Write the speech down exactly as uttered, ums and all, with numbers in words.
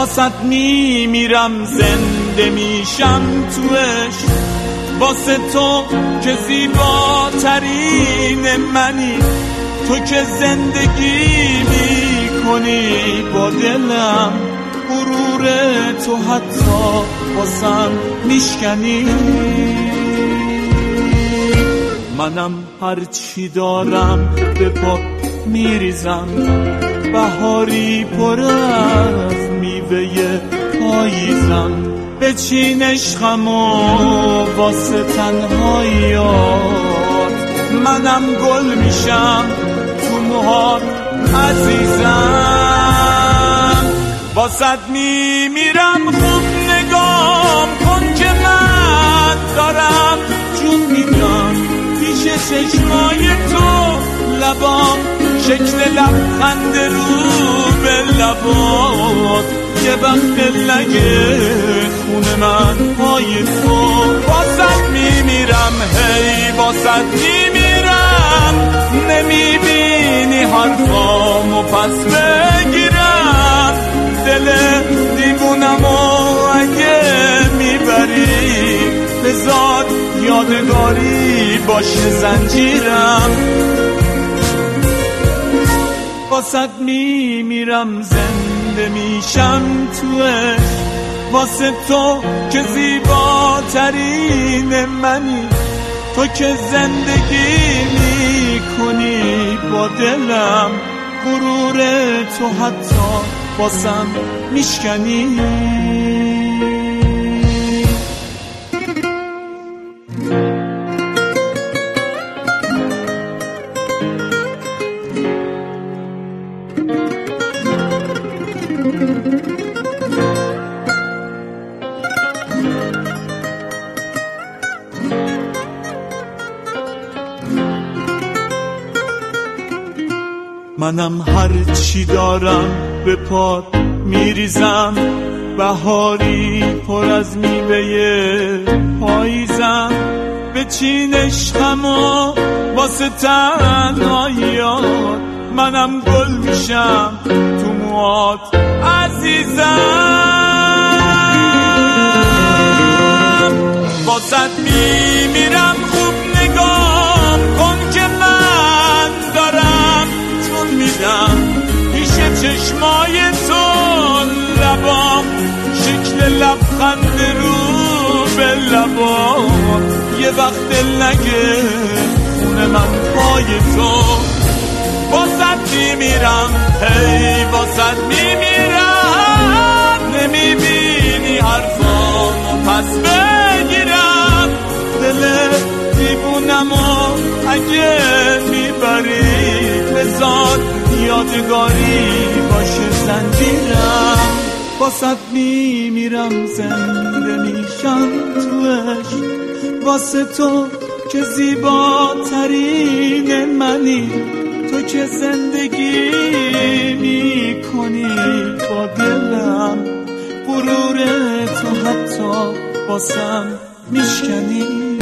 واسط میمیرم زنده میشم تو عشق، واسه تو که زیباترین منی، تو که زندگی میکنی با دلم، غرور تو حتی واسم میشکنی. منم هرچی دارم به پا میریزم، بهاری پر از میوه پاییزم، بچین عشقم و واسه تنهاییات، منم گل میشم تو موهات عزیزم. واسط میمیرم خوب نگام کن که من دارم جون میدم پیش چشمای تو، لبام شکل لبخند رو به لبات، یه وقت لگه خون من پای تو. واسط میمیرم هی واسط میمیرم، نمیبینی حرفامو پس بگیرم، دل دیوونمو اگه میبری بذار یادگاری باشه زنجیرم. واسط میمیرم زنده میشم تو عشق، واسه تو که زیباترین منی، تو که زندگی میکنی با دلم، غرور تو حتی واسم میشکنی. منم هر چی دارم به پات میریزم، بهاری پر از میوه پاییزم، بچین عشقم و واسه تنهاییات، منم گل میشم تو موهات عزیزم. واسط میمیرم خوب نگام کن که من دارم جون میدم پیش چشمای تو، لبام شکل لبخند رو به لبام، یه وقت لگه خون من پای تو. واسط میمیرم هی واسط میمیرم، نمیبینی حرفامو پس بگیرم، دل دیوونمو اگه میبری بذار یادگاری باشه زنجیرم. واسط میمیرم زنده میشم تو عشق، واسه تو که زیباترین منی، تو که زندگی میکنی با دلم، غرور تو حتی واسم میشکنی.